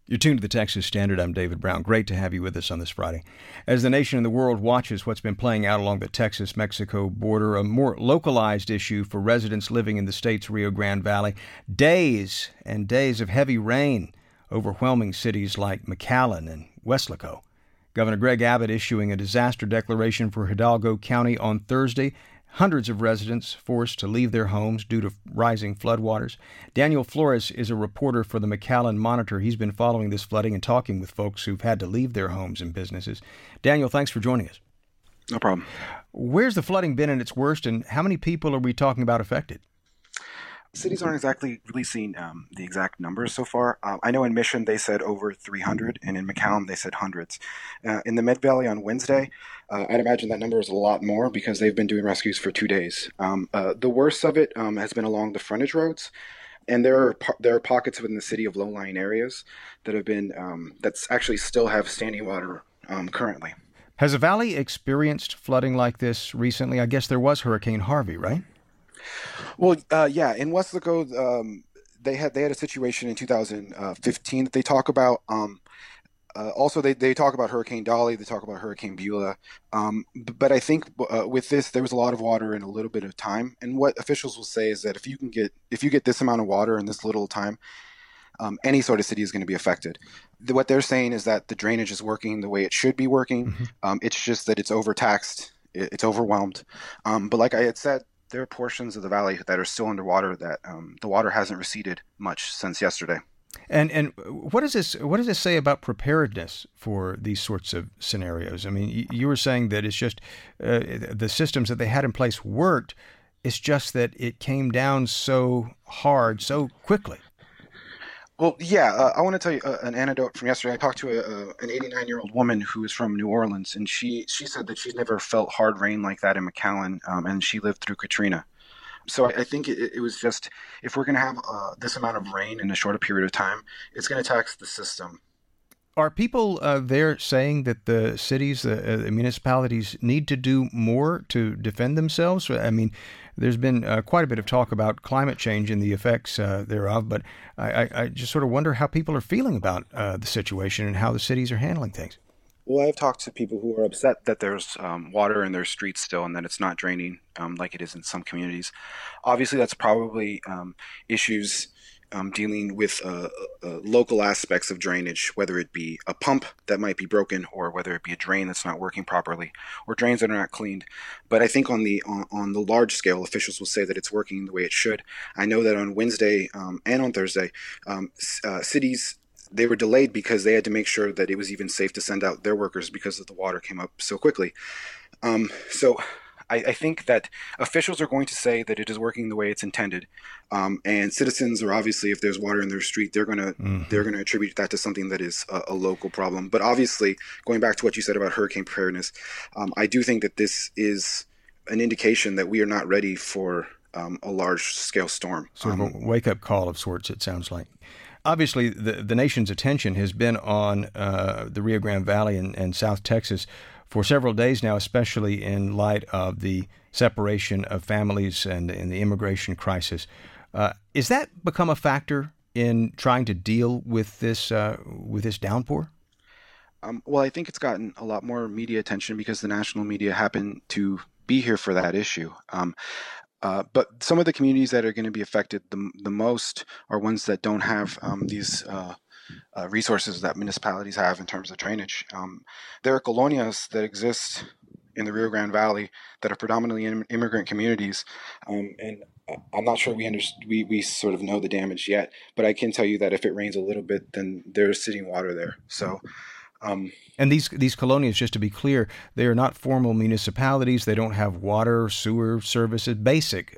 You're tuned to the Texas Standard. I'm David Brown. Great to have you with us on this Friday. As the nation and the world watches what's been playing out along the Texas-Mexico border, a more localized issue for residents living in the state's Rio Grande Valley. Days and days of heavy rain overwhelming cities like McAllen and Weslaco. Governor Greg Abbott issuing a disaster declaration for Hidalgo County on Thursday. Hundreds of residents forced to leave their homes due to rising floodwaters. Daniel Flores is a reporter for the McAllen Monitor. He's been following this flooding and talking with folks who've had to leave their homes and businesses. Daniel, thanks for joining us. No problem. Where's the flooding been at its worst, and how many people are we talking about affected? Cities aren't exactly releasing the exact numbers so far. I know in Mission they said over 300, and in McAllen they said hundreds. In the Mid Valley on Wednesday, I'd imagine that number is a lot more because they've been doing rescues for 2 days. The worst of it has been along the frontage roads, and there are pockets within the city of low-lying areas that have been that's actually still have standing water currently. Has the valley experienced flooding like this recently? I guess there was Hurricane Harvey, right? Well, yeah, in Weslaco, they had a situation in 2015 that they talk about. Also, they talk about Hurricane Dolly, they talk about Hurricane Beulah, but I think with this, there was a lot of water in a little bit of time. And what officials will say is that if you get this amount of water in this little time, any sort of city is going to be affected. What they're saying is that the drainage is working the way it should be working. Mm-hmm. It's just that it's overtaxed, it's overwhelmed. But like I had said, there are portions of the valley that are still underwater that the water hasn't receded much since yesterday. And what does this say about preparedness for these sorts of scenarios? I mean, you were saying that it's just the systems that they had in place worked. It's just that it came down so hard, so quickly. Well, yeah, I want to tell you an anecdote from yesterday. I talked to an 89-year-old woman who is from New Orleans, and she said that she's never felt hard rain like that in McAllen, and she lived through Katrina. So I think it was just, if we're going to have this amount of rain in a shorter period of time, it's going to tax the system. Are people there saying that the cities, the municipalities need to do more to defend themselves? I mean, there's been quite a bit of talk about climate change and the effects thereof, but I just sort of wonder how people are feeling about the situation and how the cities are handling things. Well, I've talked to people who are upset that there's water in their streets still and that it's not draining like it is in some communities. Obviously, that's probably issues dealing with local aspects of drainage, whether it be a pump that might be broken or whether it be a drain that's not working properly or drains that are not cleaned. But I think on the large scale, officials will say that it's working the way it should. I know that on Wednesday and on Thursday, cities, they were delayed because they had to make sure that it was even safe to send out their workers because of the water came up so quickly. So I think that officials are going to say that it is working the way it's intended, and citizens are obviously, if there's water in their street, they're going to attribute that to something that is a local problem. But obviously, going back to what you said about hurricane preparedness, I do think that this is an indication that we are not ready for a large-scale storm. Sort of a wake-up call of sorts, it sounds like. Obviously, the nation's attention has been on the Rio Grande Valley and South Texas for several days now, especially in light of the separation of families and the immigration crisis. Is that become a factor in trying to deal with this downpour? Well, I think it's gotten a lot more media attention because the national media happen to be here for that issue. But some of the communities that are going to be affected the most are ones that don't have these resources that municipalities have in terms of drainage. There are colonias that exist in the Rio Grande Valley that are predominantly immigrant communities, and I'm not sure we sort of know the damage yet, but I can tell you that if it rains a little bit, then there's sitting water there. So. And these colonias, just to be clear, they are not formal municipalities. They don't have water, sewer services, basic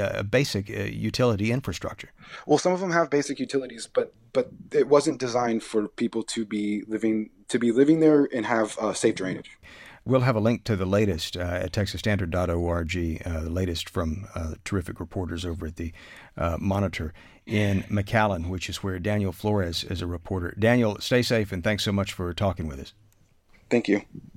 utility infrastructure. Well, some of them have basic utilities, but it wasn't designed for people to be living there and have safe drainage. We'll have a link to the latest at texasstandard.org, the latest from terrific reporters over at the Monitor in McAllen, which is where Daniel Flores is a reporter. Daniel, stay safe, and thanks so much for talking with us. Thank you.